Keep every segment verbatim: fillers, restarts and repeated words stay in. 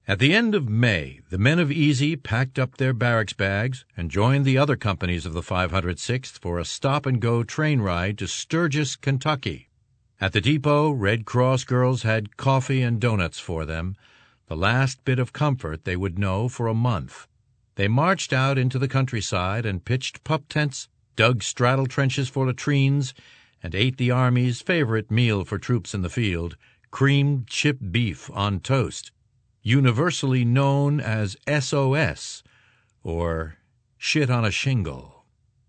At the end of May, the men of Easy packed up their barracks bags and joined the other companies of the five hundred sixth for a stop-and-go train ride to Sturgis, Kentucky. At the depot, Red Cross girls had coffee and donuts for them, the last bit of comfort they would know for a month. They marched out into the countryside and pitched pup tents, dug straddle trenches for latrines, and ate the Army's favorite meal for troops in the field, creamed chipped beef on toast, universally known as S O S, or shit on a shingle.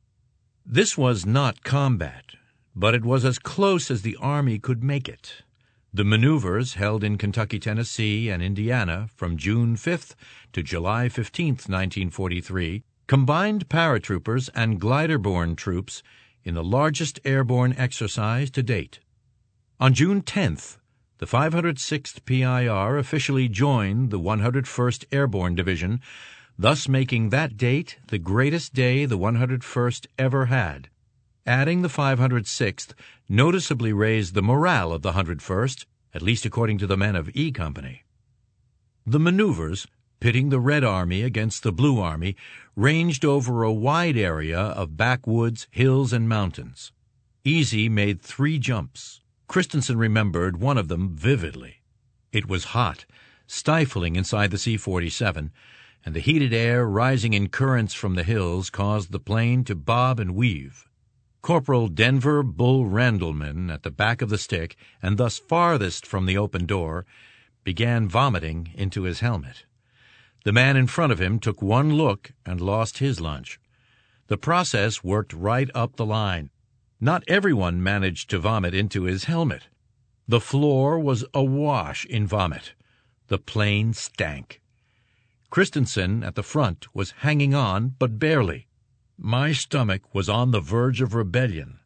This was not combat, but it was as close as the Army could make it. The maneuvers held in Kentucky, Tennessee, and Indiana from June fifth to July fifteenth, nineteen forty-three, combined paratroopers and glider-borne troops in the largest airborne exercise to date. On June tenth, the five hundred sixth P I R officially joined the one hundred first Airborne Division, thus making that date the greatest day the one hundred first ever had. Adding the five hundred sixth noticeably raised the morale of the one hundred first, at least according to the men of E Company. The maneuvers, pitting the Red Army against the Blue Army, ranged over a wide area of backwoods, hills, and mountains. Easy made three jumps. Christensen remembered one of them vividly. It was hot, stifling inside the C forty-seven, and the heated air rising in currents from the hills caused the plane to bob and weave. Corporal Denver Bull Randleman, at the back of the stick and thus farthest from the open door, began vomiting into his helmet. The man in front of him took one look and lost his lunch. The process worked right up the line. Not everyone managed to vomit into his helmet. The floor was awash in vomit. The plane stank. Christensen at the front was hanging on, but barely. My stomach was on the verge of rebellion.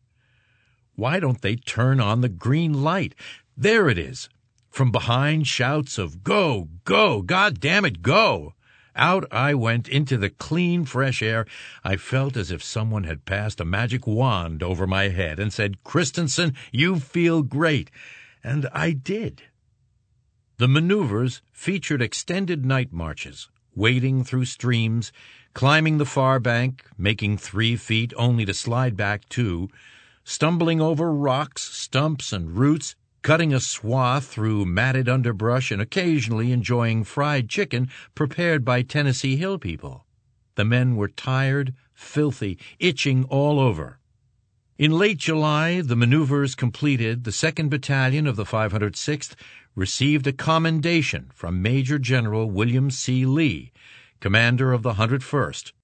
Why don't they turn on the green light? There it is. From behind, shouts of "Go! Go! God damn it, go!" Out I went into the clean, fresh air. I felt as if someone had passed a magic wand over my head and said, "Christensen, you feel great." And I did. The maneuvers featured extended night marches, wading through streams, climbing the far bank, making three feet only to slide back two, stumbling over rocks, stumps, and roots, cutting a swath through matted underbrush, and occasionally enjoying fried chicken prepared by Tennessee Hill people. The men were tired, filthy, itching all over. In late July, the maneuvers completed, the second Battalion of the five hundred sixth received a commendation from Major General William C. Lee, commander of the one hundred first,